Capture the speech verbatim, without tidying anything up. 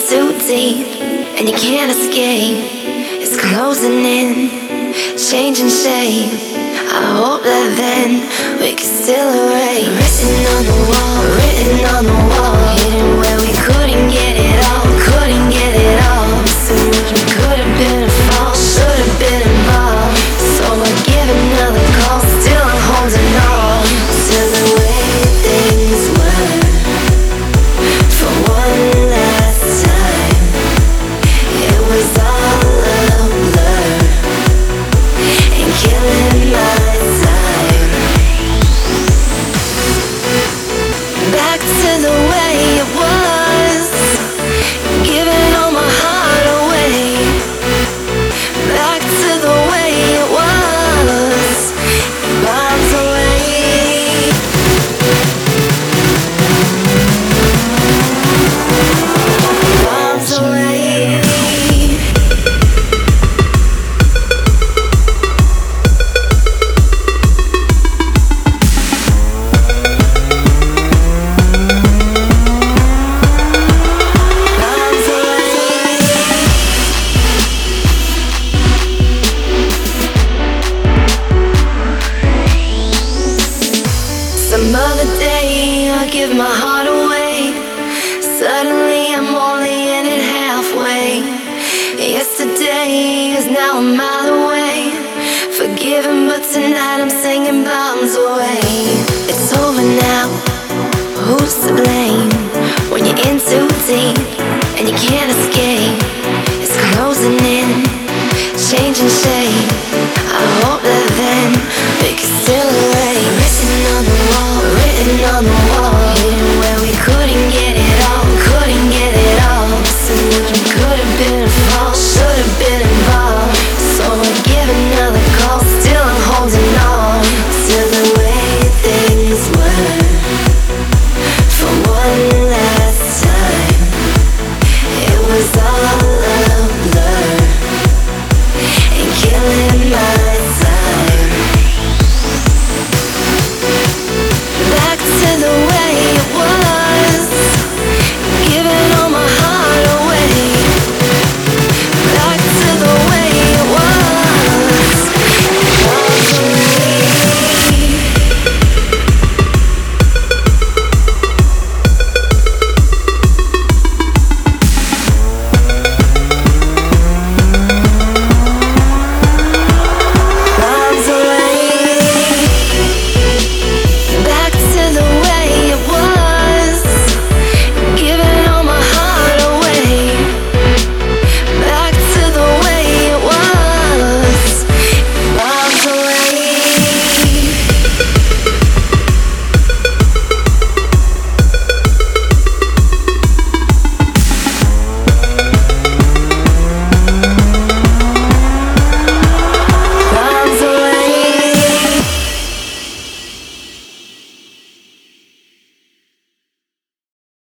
too deep and you can't escape. It's closing in, changing shape. I hope that then we can still erase. Written on the wall, written on the wall, hidden where we couldn't get it all, couldn't get it all. So much could have been a fall, should have been involved. So I give another call, still I'm holding on to the way things were. For one last time, it was all a blur and killing my time. Back to the way it was, giving all my heart away. Back to the way it was, miles away. Miles away. Miles away. Some other day I give my heart away. Suddenly I'm only in it halfway. Yesterday is now a mile away. Forgiven, but tonight I'm singing bombs away. It's over now, who's to blame? When you're in too deep